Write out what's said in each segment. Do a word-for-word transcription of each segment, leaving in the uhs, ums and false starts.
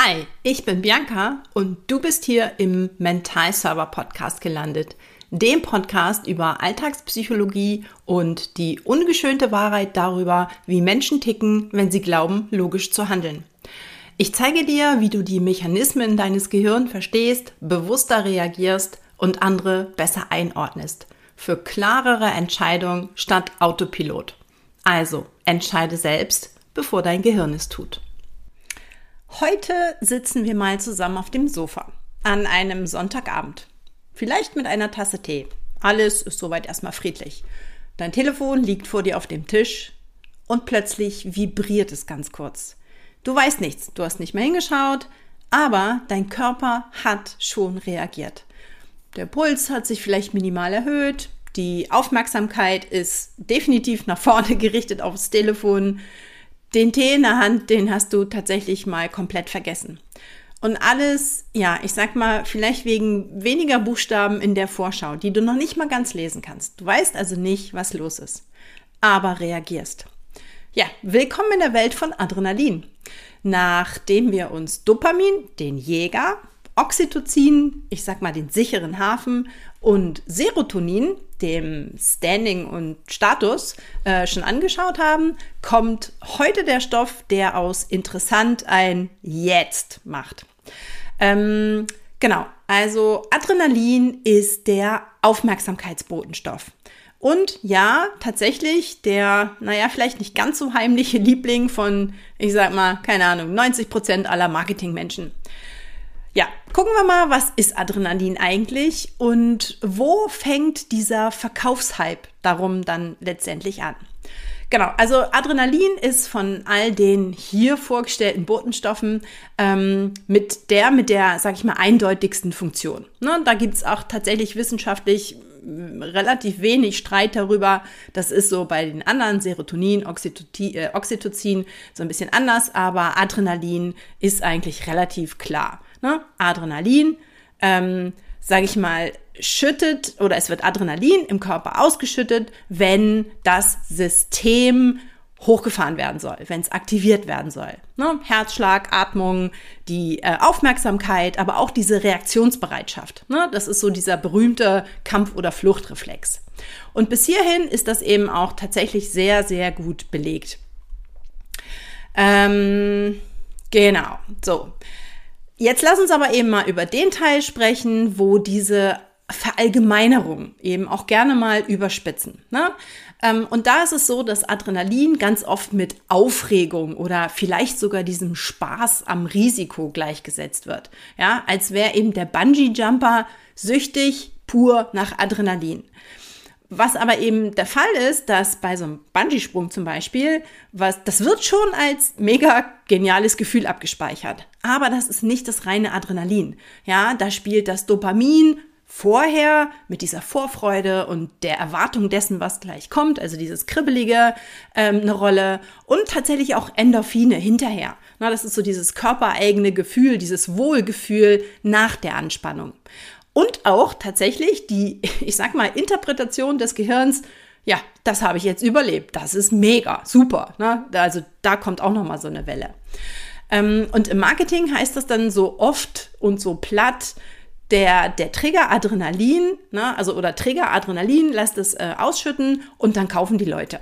Hi, ich bin Bianca und du bist hier im Mentalserver Podcast gelandet, dem Podcast über Alltagspsychologie und die ungeschönte Wahrheit darüber, wie Menschen ticken, wenn sie glauben, logisch zu handeln. Ich zeige dir, wie du die Mechanismen deines Gehirns verstehst, bewusster reagierst und andere besser einordnest. Für klarere Entscheidungen statt Autopilot. Also, entscheide selbst, bevor dein Gehirn es tut. Heute sitzen wir mal zusammen auf dem Sofa, an einem Sonntagabend. Vielleicht mit einer Tasse Tee. Alles ist soweit erstmal friedlich. Dein Telefon liegt vor dir auf dem Tisch und plötzlich vibriert es ganz kurz. Du weißt nichts, du hast nicht mehr hingeschaut, aber dein Körper hat schon reagiert. Der Puls hat sich vielleicht minimal erhöht, die Aufmerksamkeit ist definitiv nach vorne gerichtet aufs Telefon. Den Tee in der Hand, den hast du tatsächlich mal komplett vergessen. Und alles, ja, ich sag mal, vielleicht wegen weniger Buchstaben in der Vorschau, die du noch nicht mal ganz lesen kannst. Du weißt also nicht, was los ist, aber reagierst. Ja, willkommen in der Welt von Adrenalin. Nachdem wir uns Dopamin, den Jäger, Oxytocin, ich sag mal den sicheren Hafen, und Serotonin, dem Standing und Status, äh, schon angeschaut haben, kommt heute der Stoff, der aus interessant ein Jetzt macht. Ähm, genau, also Adrenalin ist der Aufmerksamkeitsbotenstoff. Und ja, tatsächlich der, naja, vielleicht nicht ganz so heimliche Liebling von, ich sag mal, keine Ahnung, neunzig Prozent aller Marketingmenschen. Ja, gucken wir mal, was ist Adrenalin eigentlich und wo fängt dieser Verkaufshype darum dann letztendlich an? Genau, also Adrenalin ist von all den hier vorgestellten Botenstoffen ähm, mit der, mit der, sag ich mal, eindeutigsten Funktion. Ne, da gibt's auch tatsächlich wissenschaftlich relativ wenig Streit darüber. Das ist so bei den anderen Serotonin, Oxytocin, äh, Oxytocin so ein bisschen anders, aber Adrenalin ist eigentlich relativ klar. Ne? Adrenalin, ähm, sage ich mal, schüttet oder es wird Adrenalin im Körper ausgeschüttet, wenn das System hochgefahren werden soll, wenn es aktiviert werden soll. Ne? Herzschlag, Atmung, die äh, Aufmerksamkeit, aber auch diese Reaktionsbereitschaft. Ne? Das ist so dieser berühmte Kampf- oder Fluchtreflex. Und bis hierhin ist das eben auch tatsächlich sehr, sehr gut belegt. Ähm, genau, so. Jetzt lass uns aber eben mal über den Teil sprechen, wo diese Verallgemeinerung eben auch gerne mal überspitzen. Ne? Und da ist es so, dass Adrenalin ganz oft mit Aufregung oder vielleicht sogar diesem Spaß am Risiko gleichgesetzt wird. Ja, als wäre eben der Bungee-Jumper süchtig pur nach Adrenalin. Was aber eben der Fall ist, dass bei so einem Bungee-Sprung zum Beispiel, was, das wird schon als mega geniales Gefühl abgespeichert. Aber das ist nicht das reine Adrenalin. Ja, da spielt das Dopamin vorher mit dieser Vorfreude und der Erwartung dessen, was gleich kommt, also dieses Kribbelige, ähm, eine Rolle und tatsächlich auch Endorphine hinterher. Na, das ist so dieses körpereigene Gefühl, dieses Wohlgefühl nach der Anspannung. Und auch tatsächlich die, ich sag mal, Interpretation des Gehirns, ja, das habe ich jetzt überlebt, das ist mega, super. Ne? Also da kommt auch nochmal so eine Welle. Ähm, und im Marketing heißt das dann so oft und so platt, der, der Trigger Adrenalin, ne, also oder Trigger Adrenalin lässt es äh, ausschütten und dann kaufen die Leute.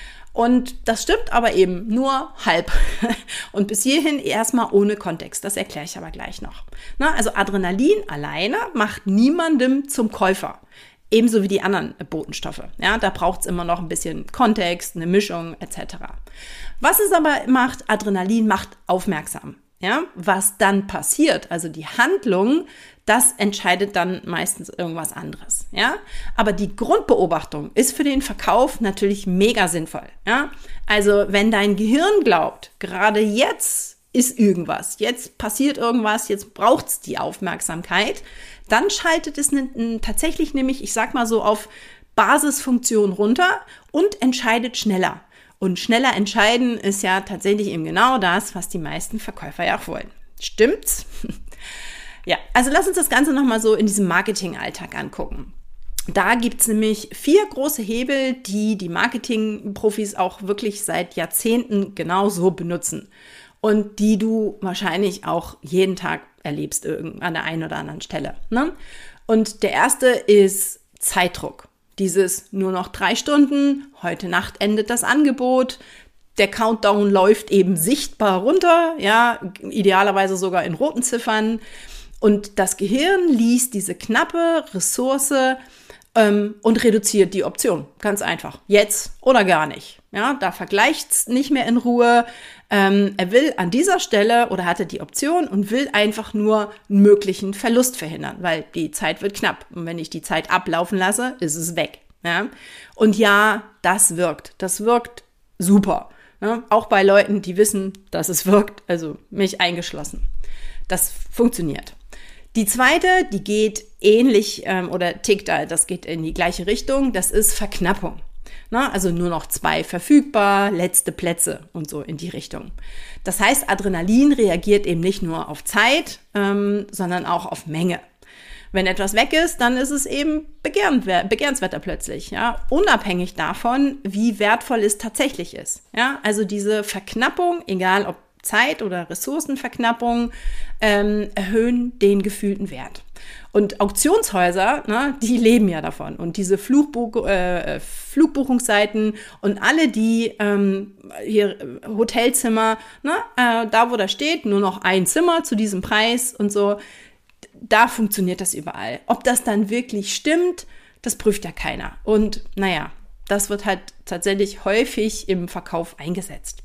Und das stimmt aber eben nur halb. Und bis hierhin erstmal ohne Kontext. Das erkläre ich aber gleich noch. Na, also Adrenalin alleine macht niemandem zum Käufer. Ebenso wie die anderen Botenstoffe. Ja, da braucht es immer noch ein bisschen Kontext, eine Mischung et cetera. Was es aber macht, Adrenalin macht aufmerksam. Ja, was dann passiert, also die Handlung, das entscheidet dann meistens irgendwas anderes. Ja, aber die Grundbeobachtung ist für den Verkauf natürlich mega sinnvoll. Ja, also wenn dein Gehirn glaubt, gerade jetzt ist irgendwas, jetzt passiert irgendwas, jetzt braucht's die Aufmerksamkeit, dann schaltet es ne, ne, tatsächlich nämlich, ich sag mal so, auf Basisfunktion runter und entscheidet schneller. Und schneller entscheiden ist ja tatsächlich eben genau das, was die meisten Verkäufer ja auch wollen. Stimmt's? Ja, also lass uns das Ganze nochmal so in diesem Marketingalltag angucken. Da gibt's nämlich vier große Hebel, die die Marketingprofis auch wirklich seit Jahrzehnten genauso benutzen. und die du wahrscheinlich auch jeden Tag erlebst an der einen oder anderen Stelle. Ne? Und der erste ist Zeitdruck. Dieses nur noch drei Stunden, heute Nacht endet das Angebot, der Countdown läuft eben sichtbar runter, ja, idealerweise sogar in roten Ziffern. Und das Gehirn liest diese knappe Ressource ähm, und reduziert die Option. Ganz einfach. Jetzt oder gar nicht. Ja, da vergleicht's nicht mehr in Ruhe. Ähm, er will an dieser Stelle oder hatte die Option und will einfach nur einen möglichen Verlust verhindern, weil die Zeit wird knapp. Und wenn ich die Zeit ablaufen lasse, ist es weg. Ja? Und ja, das wirkt. Das wirkt super. Ja? Auch bei Leuten, die wissen, dass es wirkt, also mich eingeschlossen. Das funktioniert. Die zweite, die geht ähnlich ähm, oder tickt, das geht in die gleiche Richtung, das ist Verknappung. Na, also nur noch zwei verfügbar, letzte Plätze und so in die Richtung. Das heißt, Adrenalin reagiert eben nicht nur auf Zeit, ähm, sondern auch auf Menge. Wenn etwas weg ist, dann ist es eben begehrenswerter plötzlich, ja, unabhängig davon, wie wertvoll es tatsächlich ist. Ja, also diese Verknappung, egal ob Zeit- oder Ressourcenverknappung, ähm, erhöhen den gefühlten Wert. Und Auktionshäuser, ne, die leben ja davon. Und diese Flugbuch, äh, Flugbuchungsseiten und alle die ähm, hier Hotelzimmer, ne, äh, da wo da steht, nur noch ein Zimmer zu diesem Preis und so, da funktioniert das überall. Ob das dann wirklich stimmt, das prüft ja keiner. Und naja, das wird halt tatsächlich häufig im Verkauf eingesetzt.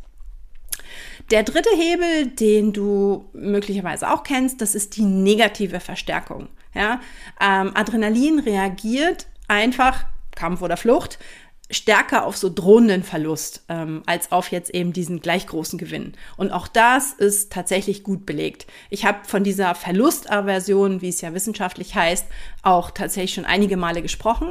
Der dritte Hebel, den du möglicherweise auch kennst, das ist die negative Verstärkung. Ja? Ähm, Adrenalin reagiert einfach, Kampf oder Flucht, stärker auf so drohenden Verlust, ähm, als auf jetzt eben diesen gleich großen Gewinn. Und auch das ist tatsächlich gut belegt. Ich habe von dieser Verlustaversion, wie es ja wissenschaftlich heißt, auch tatsächlich schon einige Male gesprochen.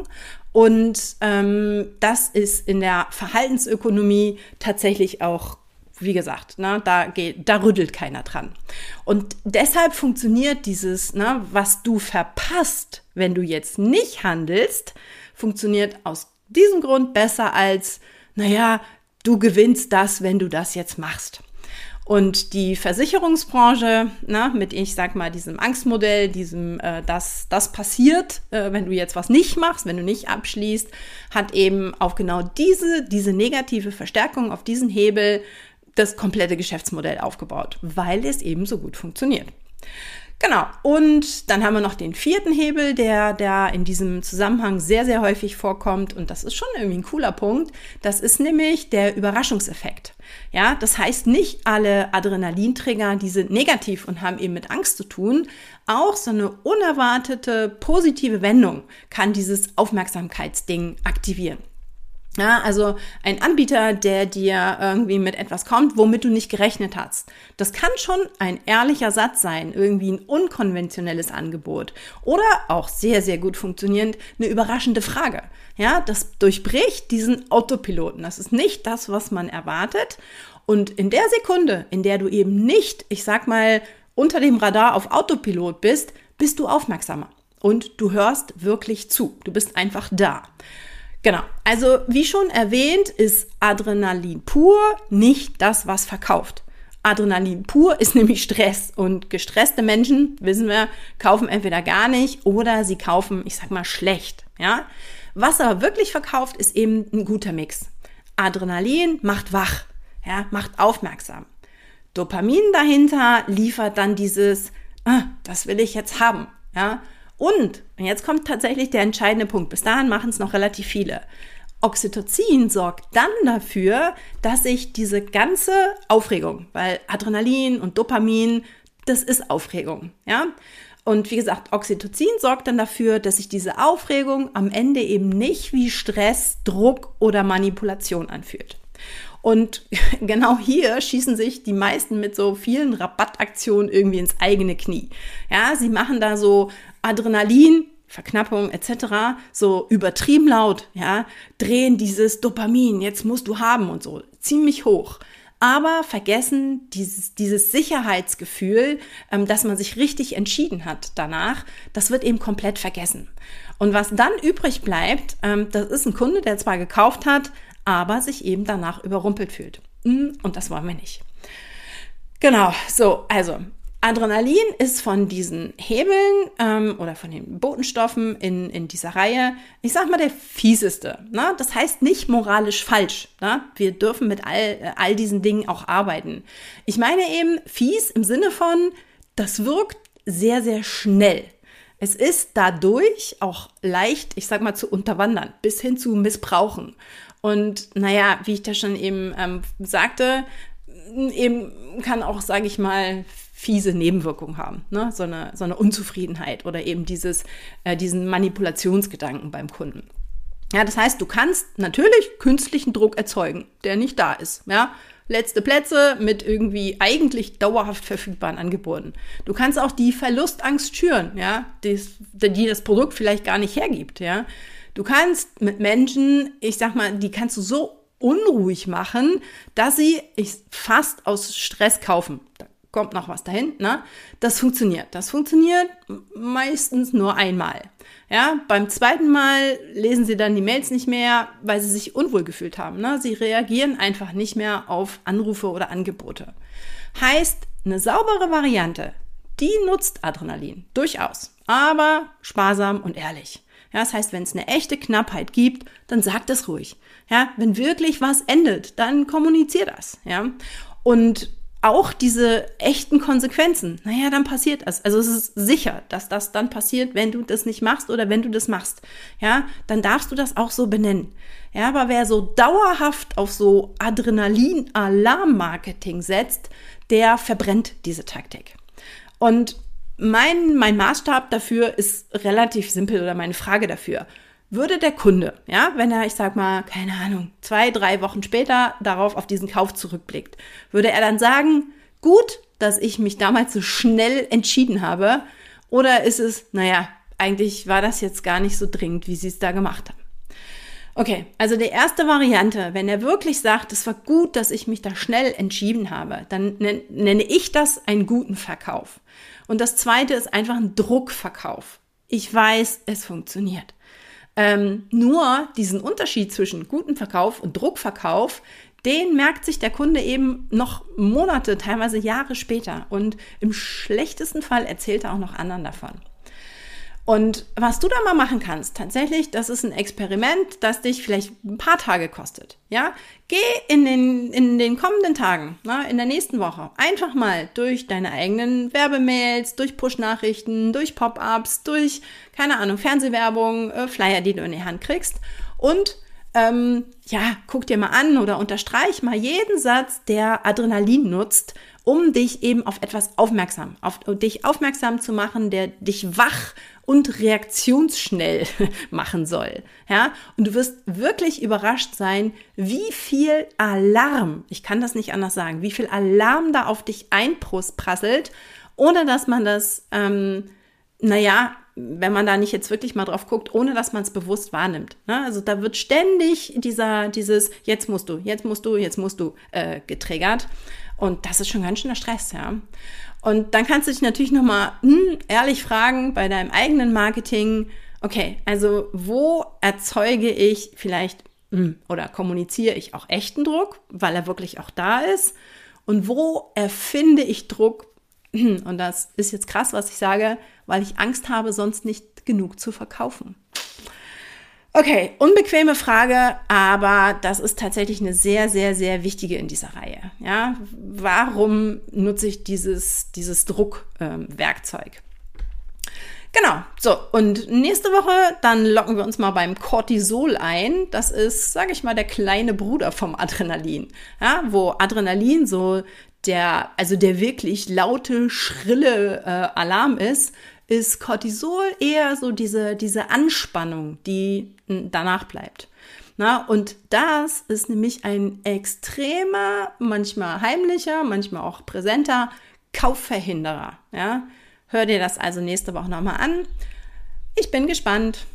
Und ähm, das ist in der Verhaltensökonomie tatsächlich auch, wie gesagt, ne, da geht, da rüttelt keiner dran. Und deshalb funktioniert dieses, ne, was du verpasst, wenn du jetzt nicht handelst, funktioniert aus diesem Grund besser als, naja, du gewinnst das, wenn du das jetzt machst. Und die Versicherungsbranche, na, mit, ich sag mal, diesem Angstmodell, diesem, äh, das, das passiert, äh, wenn du jetzt was nicht machst, wenn du nicht abschließt, hat eben auf genau diese, diese negative Verstärkung, auf diesen Hebel das komplette Geschäftsmodell aufgebaut, weil es eben so gut funktioniert. Genau, und dann haben wir noch den vierten Hebel, der, der in diesem Zusammenhang sehr, sehr häufig vorkommt, und das ist schon irgendwie ein cooler Punkt. Das ist nämlich der Überraschungseffekt. Ja, das heißt, nicht alle Adrenalinträger, die sind negativ und haben eben mit Angst zu tun. Auch so eine unerwartete positive Wendung kann dieses Aufmerksamkeitsding aktivieren. Ja, also ein Anbieter, der dir irgendwie mit etwas kommt, womit du nicht gerechnet hast. Das kann schon ein ehrlicher Satz sein, irgendwie ein unkonventionelles Angebot oder auch sehr, sehr gut funktionierend eine überraschende Frage. Ja, das durchbricht diesen Autopiloten. Das ist nicht das, was man erwartet. Und in der Sekunde, in der du eben nicht, ich sag mal, unter dem Radar auf Autopilot bist, bist du aufmerksamer und du hörst wirklich zu. Du bist einfach da. Genau, also wie schon erwähnt, ist Adrenalin pur nicht das, was verkauft. Adrenalin pur ist nämlich Stress, und gestresste Menschen, wissen wir, kaufen entweder gar nicht oder sie kaufen, ich sag mal, schlecht. Ja? Was aber wirklich verkauft, ist eben ein guter Mix. Adrenalin macht wach, ja, macht aufmerksam. Dopamin dahinter liefert dann dieses, ah, das will ich jetzt haben, ja. Und, und jetzt kommt tatsächlich der entscheidende Punkt. Bis dahin machen es noch relativ viele. Oxytocin sorgt dann dafür, dass ich diese ganze Aufregung, weil Adrenalin und Dopamin, das ist Aufregung, ja. Und wie gesagt, Oxytocin sorgt dann dafür, dass sich diese Aufregung am Ende eben nicht wie Stress, Druck oder Manipulation anfühlt. Und genau hier schießen sich die meisten mit so vielen Rabattaktionen irgendwie ins eigene Knie. Ja, sie machen da so Adrenalin, Verknappung et cetera so übertrieben laut, ja, drehen dieses Dopamin, jetzt musst du haben und so, ziemlich hoch. Aber vergessen dieses, dieses Sicherheitsgefühl, ähm, dass man sich richtig entschieden hat danach, das wird eben komplett vergessen. Und was dann übrig bleibt, ähm, das ist ein Kunde, der zwar gekauft hat, aber sich eben danach überrumpelt fühlt. Und das wollen wir nicht. Genau, so, also Adrenalin ist von diesen Hebeln ähm, oder von den Botenstoffen in, in dieser Reihe, ich sag mal, der fieseste. Ne? Das heißt nicht moralisch falsch. Ne? Wir dürfen mit all, all diesen Dingen auch arbeiten. Ich meine eben fies im Sinne von, das wirkt sehr, sehr schnell. Es ist dadurch auch leicht, ich sag mal, zu unterwandern, bis hin zu missbrauchen. Und naja, wie ich das schon eben ähm, sagte, eben kann auch, sage ich mal, fiese Nebenwirkungen haben, ne? So eine, so eine Unzufriedenheit oder eben dieses, äh, diesen Manipulationsgedanken beim Kunden. Ja, das heißt, du kannst natürlich künstlichen Druck erzeugen, der nicht da ist, ja. Letzte Plätze mit irgendwie eigentlich dauerhaft verfügbaren Angeboten. Du kannst auch die Verlustangst schüren, ja, die, die das Produkt vielleicht gar nicht hergibt, ja. Du kannst mit Menschen, ich sag mal, die kannst du so unruhig machen, dass sie ich, fast aus Stress kaufen. Da kommt noch was dahin, ne? Das funktioniert. Das funktioniert meistens nur einmal. Ja, beim zweiten Mal lesen sie dann die Mails nicht mehr, weil sie sich unwohl gefühlt haben, ne? Sie reagieren einfach nicht mehr auf Anrufe oder Angebote. Heißt, eine saubere Variante, die nutzt Adrenalin. Durchaus. Aber sparsam und ehrlich. Ja, das heißt, wenn es eine echte Knappheit gibt, dann sagt es ruhig. Ja, wenn wirklich was endet, dann kommunizier das. Ja, und auch diese echten Konsequenzen, naja, dann passiert das. Also es ist sicher, dass das dann passiert, wenn du das nicht machst oder wenn du das machst. Ja, dann darfst du das auch so benennen. Ja, aber wer so dauerhaft auf so Adrenalin-Alarm-Marketing setzt, der verbrennt diese Taktik. Und Mein, mein Maßstab dafür ist relativ simpel oder meine Frage dafür. Würde der Kunde, ja, wenn er, ich sag mal, keine Ahnung, zwei, drei Wochen später darauf auf diesen Kauf zurückblickt, würde er dann sagen, gut, dass ich mich damals so schnell entschieden habe, oder ist es, naja, eigentlich war das jetzt gar nicht so dringend, wie Sie es da gemacht haben. Okay, also die erste Variante, wenn er wirklich sagt, es war gut, dass ich mich da schnell entschieden habe, dann nenne ich das einen guten Verkauf. Und das zweite ist einfach ein Druckverkauf. Ich weiß, es funktioniert. Ähm, nur diesen Unterschied zwischen gutem Verkauf und Druckverkauf, den merkt sich der Kunde eben noch Monate, teilweise Jahre später. Und im schlechtesten Fall erzählt er auch noch anderen davon. Und was du da mal machen kannst, tatsächlich, das ist ein Experiment, das dich vielleicht ein paar Tage kostet. Ja, geh in den, in den kommenden Tagen, na, in der nächsten Woche, einfach mal durch deine eigenen Werbemails, durch Push-Nachrichten, durch Pop-ups, durch, keine Ahnung, Fernsehwerbung, äh, Flyer, die du in die Hand kriegst. Und ähm, ja, guck dir mal an oder unterstreich mal jeden Satz, der Adrenalin nutzt, um dich eben auf etwas aufmerksam, auf dich aufmerksam zu machen, der dich wach und reaktionsschnell machen soll. Ja? Und du wirst wirklich überrascht sein, wie viel Alarm, ich kann das nicht anders sagen, wie viel Alarm da auf dich einprasselt, ohne dass man das, ähm, naja, wenn man da nicht jetzt wirklich mal drauf guckt, ohne dass man es bewusst wahrnimmt. Ne? Also da wird ständig dieser, dieses jetzt musst du, jetzt musst du, jetzt musst du äh, getriggert. Und das ist schon ganz schöner Stress, ja. Und dann kannst du dich natürlich nochmal hm, ehrlich fragen bei deinem eigenen Marketing, okay, also wo erzeuge ich vielleicht hm, oder kommuniziere ich auch echten Druck, weil er wirklich auch da ist? Und wo erfinde ich Druck? Und das ist jetzt krass, was ich sage, weil ich Angst habe, sonst nicht genug zu verkaufen. Okay, unbequeme Frage, aber das ist tatsächlich eine sehr, sehr, sehr wichtige in dieser Reihe. Ja, warum nutze ich dieses, dieses Druckwerkzeug? Ähm, genau, so, und nächste Woche, dann locken wir uns mal beim Cortisol ein. Das ist, sage ich mal, der kleine Bruder vom Adrenalin. Ja, wo Adrenalin so der, also der wirklich laute, schrille äh, Alarm ist, ist Cortisol eher so diese, diese Anspannung, die danach bleibt. Na, und das ist nämlich ein extremer, manchmal heimlicher, manchmal auch präsenter Kaufverhinderer. Ja? Hör dir das also nächste Woche nochmal an. Ich bin gespannt.